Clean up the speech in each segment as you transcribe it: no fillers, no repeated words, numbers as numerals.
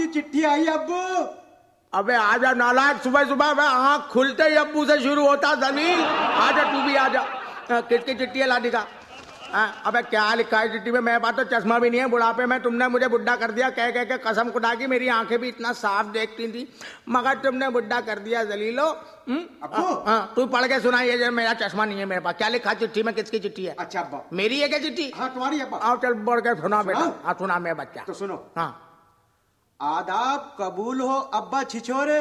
चिट्ठी आई अब्बू। अबे आजा नालायक, सुबह सुबह मैं आँख खुलते ही अब्बू से शुरू होता जलील। आजा तू भी आजा। किसकी चिट्ठी है लादी का? अबे क्या लिखा है चिट्ठी में? मेरे पास तो चश्मा भी नहीं है, बुढ़ापे में तुमने मुझे बुढ़ा कर दिया। कह कह के कसम खुदा की मेरी आंखें भी इतना साफ देखती थी, मगर तुमने बुढ़ा कर दिया जलीलो। तू पढ़ के सुना, ये मेरा चश्मा नहीं है मेरे पास। क्या लिखा चिट्ठी में? किसकी चिट्ठी है? अच्छा अब्बा। मेरी है क्या चिट्ठी? हाँ तुम्हारी अब्बा। आओ चल बढ़ के सुना बेटा। हाँ सुना मेरा बच्चा। तो सुनो। हाँ। आदाब कबूल हो अब्बा छिछोरे।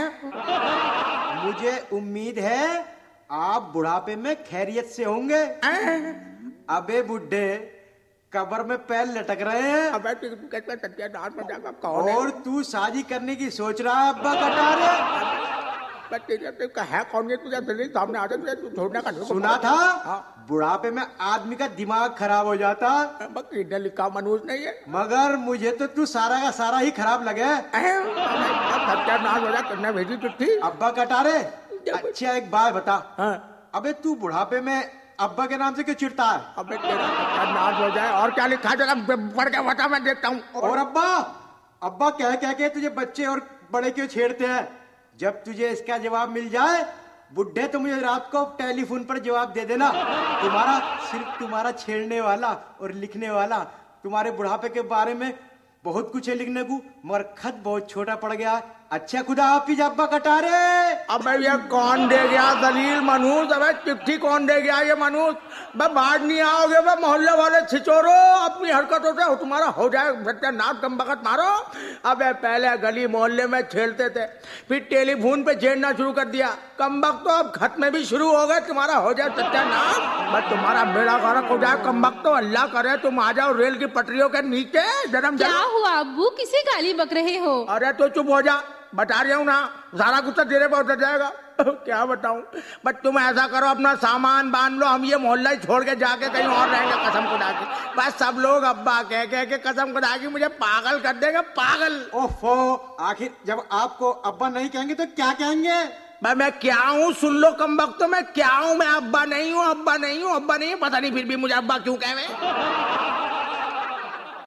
मुझे उम्मीद है आप बुढ़ापे में खैरियत से होंगे। अबे बुड्ढे कब्र में पैर लटक रहे हैं। अबे और तू शादी करने की सोच रहा है अब्बा कटारे। है कौन है तुझे सामने आ जाए छोड़ने का? सुना था बुढ़ापे में आदमी का दिमाग खराब हो जाता। लिखा मनुष्य नहीं है, मगर मुझे तो तू सारा का सारा ही खराब लगे। तुमने भेजी चिट्ठी अब्बा कटारे। अच्छा एक बात बता। अबे तू बुढ़ापे में अब्बा के नाम से क्यों चिढ़ता है? अबे तेरा नाश हो जाए। और क्या लिखा जरा पढ़ के बता, मैं देखता हूँ। और अब्बा कह के तुझे बच्चे और बड़े क्यों छेड़ते हैं? जब तुझे इसका जवाब मिल जाए बुड्ढे तो मुझे रात को टेलीफोन पर जवाब दे देना। सिर्फ तुम्हारा छेड़ने वाला और लिखने वाला। तुम्हारे बुढ़ापे के बारे में बहुत कुछ है लिखने को, मगर खत बहुत छोटा पड़ गया। अच्छा खुदा हाफिज अब्बा कटारे। अबे ये कौन दे गया दलील मनुष्य? अबे चिट्ठी कौन दे गया ये मनुष्य? बाहर नहीं आओगे बे मोहल्ले वाले छिचोरो, अपनी हरकतों से तुम्हारा हो जाए सत्यानाश कम बखत मारो। अबे पहले गली मोहल्ले में छेड़ते थे, फिर टेलीफोन पे छेड़ना शुरू कर दिया। कम वक्त तो अब खत में भी शुरू हो गए, तुम्हारा हो जाए सत्यानाश। बस तुम्हारा बेड़ा गर्क हो जाए। कम वक्त तो अल्लाह करे तुम आ जाओ रेल की पटरियों के नीचे। जन्म क्या हुआ अब्बू, किसे गाली बक रहे हो? अरे तो चुप हो जा, बता रहा हूँ ना, सारा गुस्सा तेरे पे उतर जाएगा। क्या बताऊं? बट तुम ऐसा करो, अपना सामान बांध लो, हम ये मोहल्ला ही छोड़ के जाके कहीं और रहेंगे कसम खुदा की। बस सब लोग अब्बा कह के कसम खुदा की मुझे पागल कर देंगे, पागल। ओफो, आखिर जब आपको अब्बा नहीं कहेंगे तो क्या कहेंगे? मैं क्या हूँ सुन लो कम वक्त, मैं क्या हूँ? मैं अब्बा नहीं हूँ, अब्बा नहीं हूँ, अब्बा नहीं हूँ। पता नहीं फिर भी मुझे अब्बा क्यों कहे।